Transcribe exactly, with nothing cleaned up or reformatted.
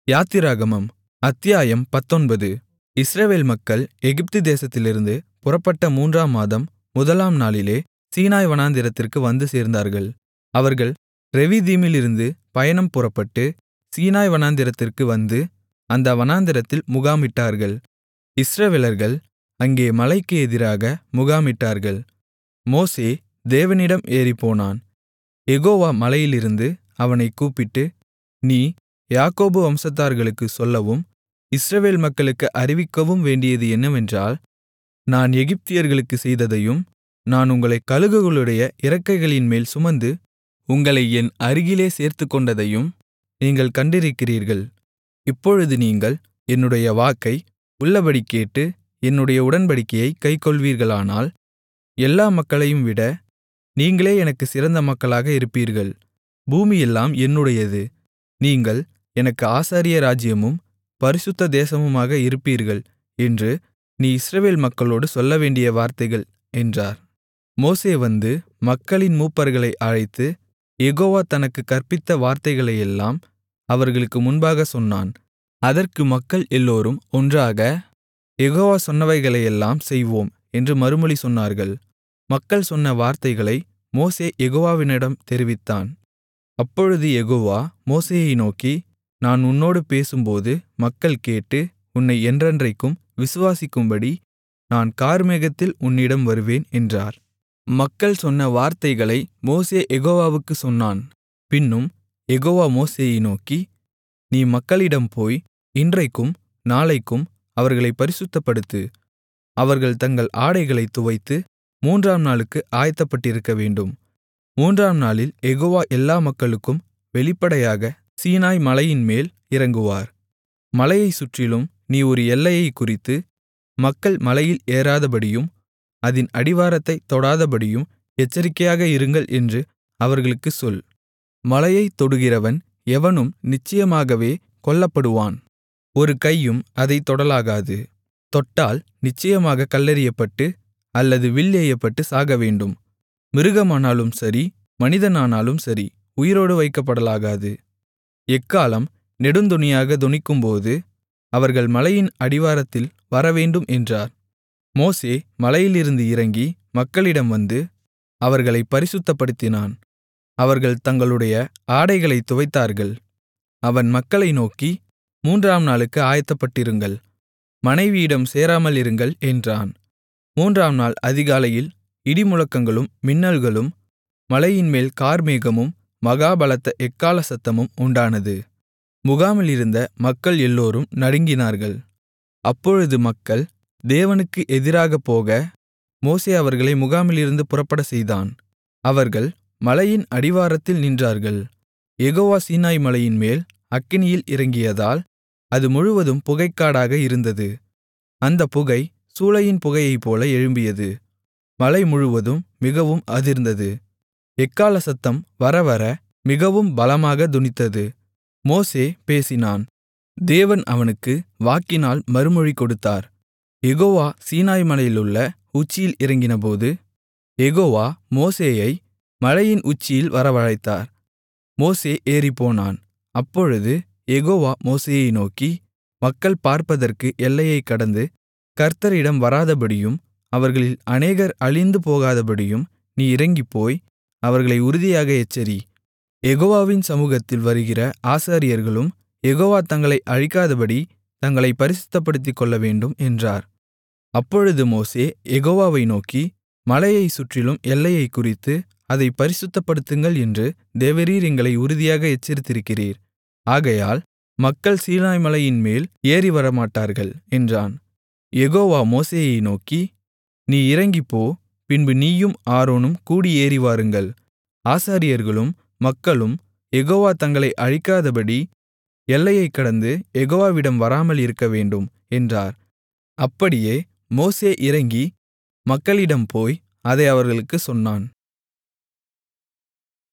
யாத்திராகமம் அத்தியாயம் பத்தொன்பது. இஸ்ரவேல் மக்கள் எகிப்து தேசத்திலிருந்து புறப்பட்ட மூன்றாம் மாதம் முதலாம் நாளிலே சீனாய் வனாந்திரத்திற்கு வந்து சேர்ந்தார்கள். அவர்கள் ரெவிதீமிலிருந்து பயணம் புறப்பட்டு சீனாய் வனாந்திரத்திற்கு வந்து அந்த வனாந்திரத்தில் முகாமிட்டார்கள். இஸ்ரவேலர்கள் அங்கே மலைக்கு எதிராக முகாமிட்டார்கள். மோசே தேவனிடம் ஏறிப்போனான். யெகோவா மலையிலிருந்து அவனைக் கூப்பிட்டு, நீ யாக்கோபு வம்சத்தார்களுக்குச் சொல்லவும் இஸ்ரவேல் மக்களுக்கு அறிவிக்கவும் வேண்டியது என்னவென்றால், நான் எகிப்தியர்களுக்குச் செய்ததையும் நான் உங்களைக் கழுகுகளுடைய இறக்கைகளின்மேல் சுமந்து உங்களை என் அருகிலே சேர்த்துக்கொண்டதையும் நீங்கள் கண்டிருக்கிறீர்கள். இப்பொழுது நீங்கள் என்னுடைய வாக்கை உள்ளபடி கேட்டு என்னுடைய உடன்படிக்கையைக் கைக்கொள்வீர்களானால், எல்லா மக்களையும் விட நீங்களே எனக்குச் சிறந்த மக்களாக இருப்பீர்கள். பூமியெல்லாம் என்னுடையது. நீங்கள் எனக்கு ஆசாரிய ராஜ்யமும் பரிசுத்த தேசமுமாக இருப்பீர்கள் என்று நீ இஸ்ரவேல் மக்களோடு சொல்லவேண்டிய வார்த்தைகள் என்றார். மோசே வந்து மக்களின் மூப்பர்களை அழைத்து யெகோவா தனக்குக் கற்பித்த வார்த்தைகளையெல்லாம் அவர்களுக்கு முன்பாகச் சொன்னான். அதற்கு மக்கள் எல்லோரும் ஒன்றாக, யெகோவா சொன்னவைகளையெல்லாம் செய்வோம் என்று மறுமொழி சொன்னார்கள். மக்கள் சொன்ன வார்த்தைகளை மோசே யெகோவாவினிடம் தெரிவித்தான். அப்பொழுது யெகோவா மோசேயை நோக்கி, நான் உன்னோடு பேசும்போது மக்கள் கேட்டு உன்னை என்றென்றைக்கும் விசுவாசிக்கும்படி நான் கார்மேகத்தில் உன்னிடம் வருவேன் என்றார். மக்கள் சொன்ன வார்த்தைகளை மோசே யெகோவாவுக்குச் சொன்னான். பின்னும் யெகோவா மோசேயை நோக்கி, நீ மக்களிடம் போய் இன்றைக்கும் நாளைக்கும் அவர்களைப் பரிசுத்தப்படுத்து. அவர்கள் தங்கள் ஆடைகளைத் துவைத்து மூன்றாம் நாளுக்கு ஆயத்தப்பட்டிருக்க வேண்டும். மூன்றாம் நாளில் யெகோவா எல்லா மக்களுக்கும் வெளிப்படையாக சீனாய் மலையின்மேல் இறங்குவார். மலையைச் சுற்றிலும் நீ ஒரு எல்லையைக் குறித்து, மக்கள் மலையில் ஏறாதபடியும் அதின் அடிவாரத்தைத் தொடாதபடியும் எச்சரிக்கையாக இருங்கள் என்று அவர்களுக்குச் சொல். மலையைத் தொடுகிறவன் எவனும் நிச்சயமாகவே கொல்லப்படுவான். ஒரு கையும் அதைத் தொடலாகாது. தொட்டால் நிச்சயமாக கல்லெறியப்பட்டு அல்லது வில் எய்யப்பட்டு சாகவேண்டும். மிருகமானாலும் சரி, மனிதனானாலும் சரி, உயிரோடு வைக்கப்படலாகாது. எக்காளம் நெடுந்தொனியாக தொனிக்கும்போது அவர்கள் மலையின் அடிவாரத்தில் வரவேண்டும் என்றார். மோசே மலையிலிருந்து இறங்கி மக்களிடம் வந்து அவர்களைப் பரிசுத்தப்படுத்தினான். அவர்கள் தங்களுடைய ஆடைகளைத் துவைத்தார்கள். அவன் மக்களை நோக்கி, மூன்றாம் நாளுக்கு ஆயத்தப்பட்டிருங்கள், மனைவியிடம் சேராமல் இருங்கள் என்றான். மூன்றாம் நாள் அதிகாலையில் இடிமுழக்கங்களும் மின்னல்களும் மலையின்மேல் கார்மேகமும் மகா பலத்த எக்காள சத்தமும் உண்டானது. முகாமிலிருந்த மக்கள் எல்லோரும் நடுங்கினார்கள். அப்பொழுது மக்கள் தேவனுக்கு எதிராகப் போக மோசே அவர்களை முகாமிலிருந்து புறப்படச் செய்தான். அவர்கள் மலையின் அடிவாரத்தில் நின்றார்கள். யெகோவா சீனாய் மலையின்மேல் அக்கினியில் இறங்கியதால் அது முழுவதும் புகைக்காடாக இருந்தது. அந்தப் புகை சூளையின் புகையைப்போல எழும்பியது. மலை முழுவதும் மிகவும் அதிர்ந்தது. எக்காள சத்தம் வரவர மிகவும் பலமாக தொனித்தது. மோசே பேசினான். தேவன் அவனுக்கு வாக்கினால் மறுமொழி கொடுத்தார். யெகோவா சீனாய் மலையிலுள்ள உச்சியில் இறங்கினபோது யெகோவா மோசேயை மலையின் உச்சியில் வரவழைத்தார். மோசே ஏறிப்போனான். அப்பொழுது யெகோவா மோசேயை நோக்கி, மக்கள் பார்ப்பதற்கு எல்லையைக் கடந்து கர்த்தரிடம் வராதபடியும் அவர்களில் அநேகர் அழிந்து போகாதபடியும் நீ இறங்கிப்போய் அவர்களை உறுதியாக எச்சரி. யெகோவாவின் சமூகத்தில் வருகிற ஆசாரியர்களும் யெகோவா தங்களை அழிக்காதபடி தங்களைப் பரிசுத்தப்படுத்திக் கொள்ளவேண்டும் என்றார். அப்பொழுது மோசே யெகோவாவை நோக்கி, மலையைச் சுற்றிலும் எல்லையைக் குறித்து அதைப் பரிசுத்தப்படுத்துங்கள் என்று தேவரீர் எங்களை உறுதியாக எச்சரித்திருக்கிறீர். ஆகையால் மக்கள் சீனாய் மலையின்மேல் ஏறி வரமாட்டார்கள் என்றான். யெகோவா மோசேயை நோக்கி, நீ இறங்கிப்போ, பின்பு நீயும் ஆரோனும் கூடி ஏறி வாருங்கள். ஆசாரியர்களும் மக்களும் யெகோவா தங்களை அழிக்காதபடி எல்லையைக் கடந்து யெகோவாவிடம் வராமல் இருக்கவேண்டும் என்றார். அப்படியே மோசே இறங்கி மக்களிடம் போய் அதை அவர்களுக்குச் சொன்னான்.